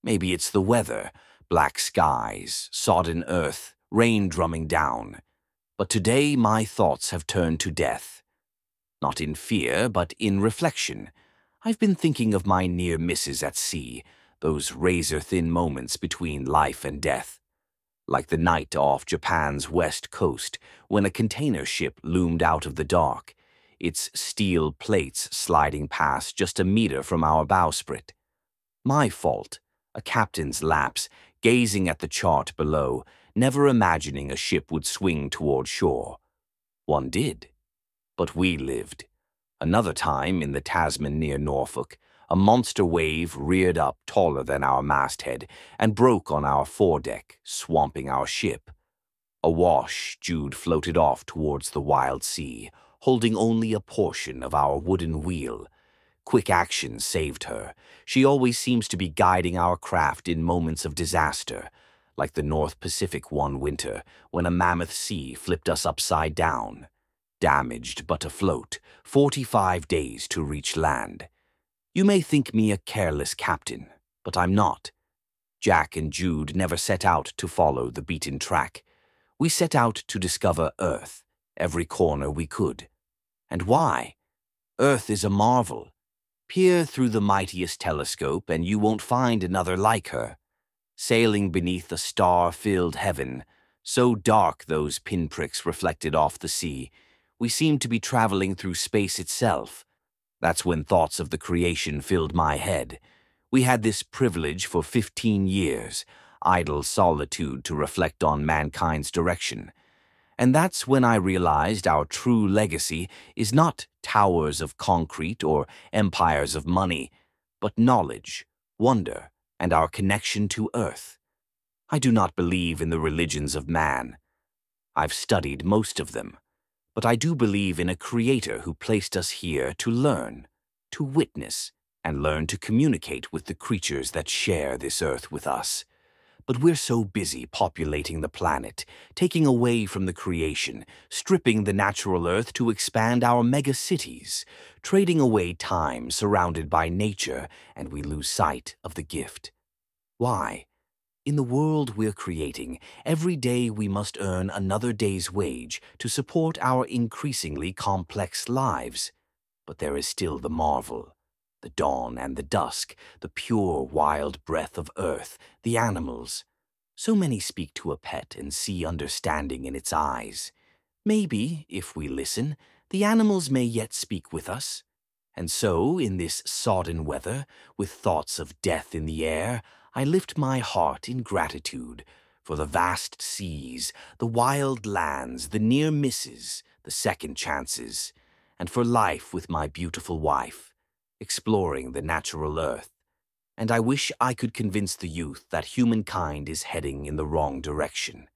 Maybe it's the weather, black skies, sodden earth, rain drumming down. But today my thoughts have turned to death. Not in fear, but in reflection. I've been thinking of my near misses at sea, those razor-thin moments between life and death. Like the night off Japan's west coast, when a container ship loomed out of the dark, its steel plates sliding past just a meter from our bowsprit. My fault, a captain's lapse, gazing at the chart below, never imagining a ship would swing toward shore. One did. But we lived. Another time, in the Tasman near Norfolk, a monster wave reared up taller than our masthead and broke on our foredeck, swamping our ship. Awash, Jude floated off towards the wild sea, holding only a portion of our wooden wheel. Quick action saved her. She always seems to be guiding our craft in moments of disaster, like the North Pacific one winter when a mammoth sea flipped us upside down. Damaged but afloat, 45 days to reach land. You may think me a careless captain, but I'm not. Jack and Jude never set out to follow the beaten track. We set out to discover Earth, every corner we could. And why? Earth is a marvel. Peer through the mightiest telescope and you won't find another like her. Sailing beneath a star-filled heaven, so dark those pinpricks reflected off the sea, we seemed to be traveling through space itself. That's when thoughts of the creation filled my head. We had this privilege for 15 years, idle solitude to reflect on mankind's direction. And that's when I realized our true legacy is not towers of concrete or empires of money, but knowledge, wonder, and our connection to Earth. I do not believe in the religions of man. I've studied most of them. But I do believe in a creator who placed us here to learn, to witness, and learn to communicate with the creatures that share this earth with us. But we're so busy populating the planet, taking away from the creation, stripping the natural earth to expand our mega-cities, trading away time surrounded by nature, and we lose sight of the gift. Why? In the world we're creating, every day we must earn another day's wage to support our increasingly complex lives. But there is still the marvel, the dawn and the dusk, the pure wild breath of earth, the animals. So many speak to a pet and see understanding in its eyes. Maybe, if we listen, the animals may yet speak with us. And so, in this sodden weather, with thoughts of death in the air, I lift my heart in gratitude for the vast seas, the wild lands, the near misses, the second chances, and for life with my beautiful wife, exploring the natural earth. And I wish I could convince the youth that humankind is heading in the wrong direction.